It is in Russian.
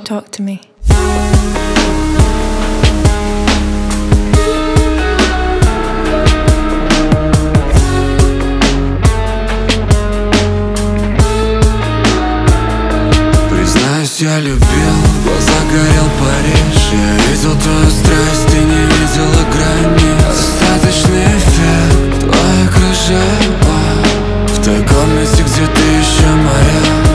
talk to me. Признаюсь, я любил, в глазах горел Париж. Я видел твою страсть, ты не видела грани. Остаточный эффект, твоя крыша, в таком месте, где ты еще моя.